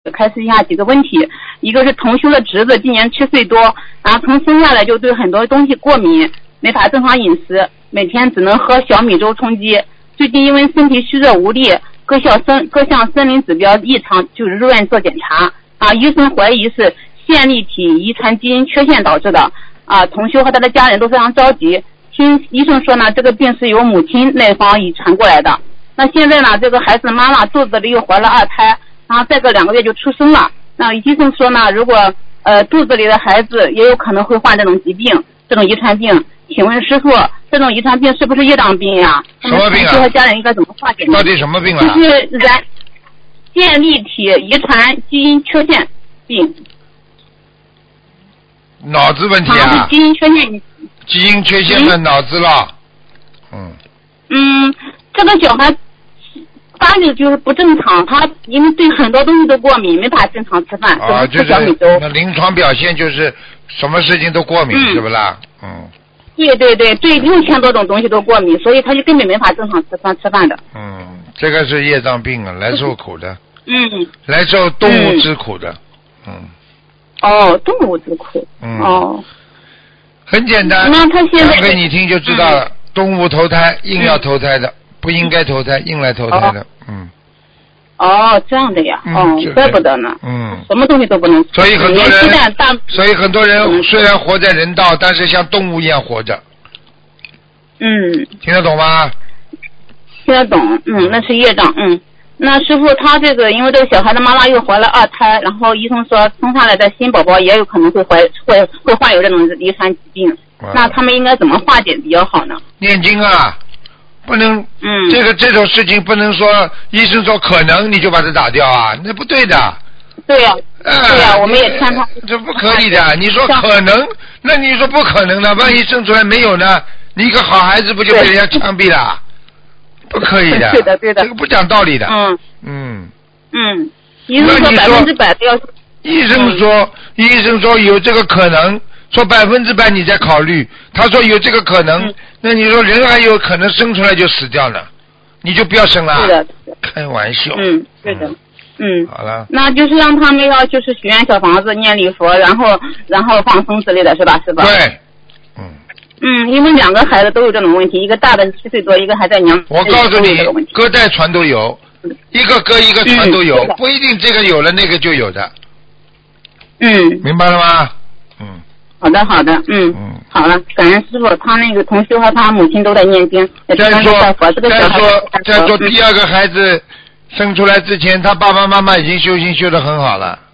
开示一下几个问题。一个是同修的侄子今年7岁多，然后从生下来就对很多东西过敏，没法正常饮食，每天只能喝小米粥充饥。最近因为身体虚弱无力，各项生理指标异常，就是入院做检查啊，医生怀疑是线粒体遗传基因缺陷导致的啊。同修和他的家人都非常着急，听医生说呢，这个病是由母亲那方遗传过来的。那现在呢，这个孩子的妈妈肚子里又怀了2胎，然后再过2个月就出生了。那医生说呢，如果肚子里的孩子也有可能会患这种疾病，这种遗传病。请问师傅，这种遗传病是不是业障病呀？ 什么病啊？ 和家人应该怎么化解呢？ 到底什么病啊？ 就是线粒体遗传基因缺陷病。 脑子问题啊？ 是基因缺陷。 基因缺陷的脑子了。 这个小孩发育就是不正常，他因为对很多东西都过敏，没法正常吃饭，只能吃小米粥。 那临床表现就是什么事情都过敏，是不啦？ 对，对6000多种东西都过敏，所以他就根本没法正常吃饭的。 这个是业障病啊，来受苦的。来受动物之苦的。 动物之苦。 很简单。 那他现在讲给你听就知道了。动物投胎硬要投胎的，不应该投胎硬来投胎的。 这样的呀。怪不得呢。什么东西都不能吃。 所以很多人虽然活在人道，但是像动物一样活着。听得懂吗？ 听得懂。那是业障。那师傅他这个，因为这个小孩的妈妈又怀了2胎，然后医生说生下来的新宝宝也有可能会患有这种遗传疾病。那他们应该怎么化解比较好呢？ 念经啊，不能。这种事情不能说医生说可能你就把它打掉啊，那不对的。 对呀。我们也劝他。 这不可以的，你说可能，那你说不可能的，万一生出来没有呢？你一个好孩子不就被人家枪毙了？不可以的。 对的。 这个不讲道理的。 医生说100%都要。 医生说有这个可能。说100%你再考虑，他说有这个可能，那你说人还有可能生出来就死掉了，你就不要生了。 是的。 开玩笑。 对的。 好了。 那就是让他们要就是许愿小房子、念礼佛，然后放生之类的是吧？是吧？ 对。 因为2个孩子都有这种问题，一个大的7岁多，一个还在娘。 我告诉你，隔代传都有，一个隔一个传都有，不一定这个有了那个就有的。明白了吗？ 好的。好了，感恩师傅，他那个同修和他母亲都在念经。再说第2个孩子生出来之前，他爸爸妈妈已经修行修得很好了。